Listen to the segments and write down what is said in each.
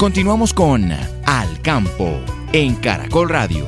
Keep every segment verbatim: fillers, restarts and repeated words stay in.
Continuamos con Al Campo en Caracol Radio.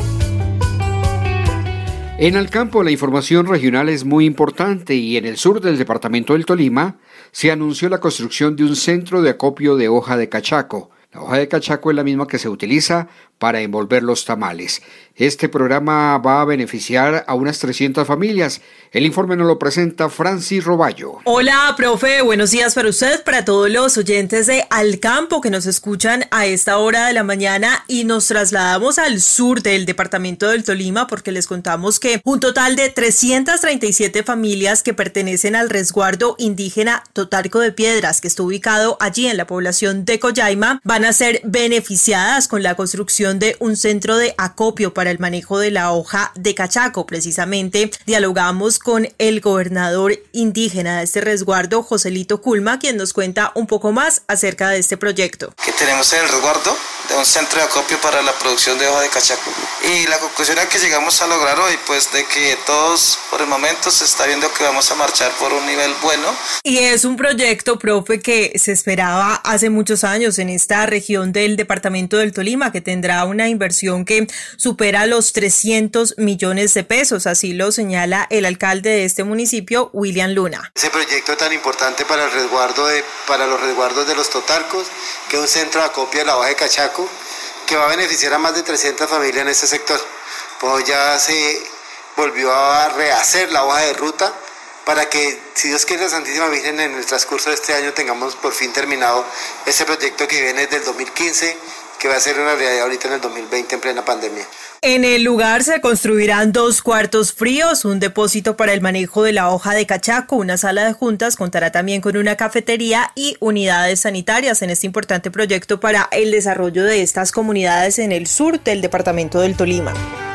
En Al Campo la información regional es muy importante y en el sur del departamento del Tolima se anunció la construcción de un centro de acopio de hoja de cachaco. La hoja de cachaco es la misma que se utiliza para envolver los tamales. Este programa va a beneficiar a unas trescientas familias. El informe nos lo presenta Francis Roballo. Hola, profe, buenos días para usted, para todos los oyentes de Al Campo que nos escuchan a esta hora de la mañana, y nos trasladamos al sur del departamento del Tolima porque les contamos que un total de trescientas treinta y siete familias que pertenecen al resguardo indígena Totarco de Piedras, que está ubicado allí en la población de Collaima, van a ser beneficiadas con la construcción de un centro de acopio para el manejo de la hoja de cachaco. Precisamente dialogamos con el gobernador indígena de este resguardo, Joselito Culma, quien nos cuenta un poco más acerca de este proyecto. Que tenemos en el resguardo de un centro de acopio para la producción de hoja de cachaco. Y la conclusión a que llegamos a lograr hoy, pues de que todos por el momento se está viendo que vamos a marchar por un nivel bueno. Y es un proyecto, profe, que se esperaba hace muchos años en esta región del departamento del Tolima, que tendrá una inversión que supera los trescientos millones de pesos, así lo señala el alcalde de este municipio, William Luna. Ese proyecto tan importante para el resguardo de, para los resguardos de los totarcos, que es un centro de acopio de la hoja de cachaco, que va a beneficiar a más de trescientas familias en este sector. Pues ya se volvió a rehacer la hoja de ruta para que, si Dios quiere, la Santísima Virgen, en el transcurso de este año tengamos por fin terminado este proyecto que viene desde el dos mil quince, que va a ser una realidad ahorita en el dos mil veinte en plena pandemia. En el lugar se construirán dos cuartos fríos, un depósito para el manejo de la hoja de cachaco, una sala de juntas, contará también con una cafetería y unidades sanitarias en este importante proyecto para el desarrollo de estas comunidades en el sur del departamento del Tolima.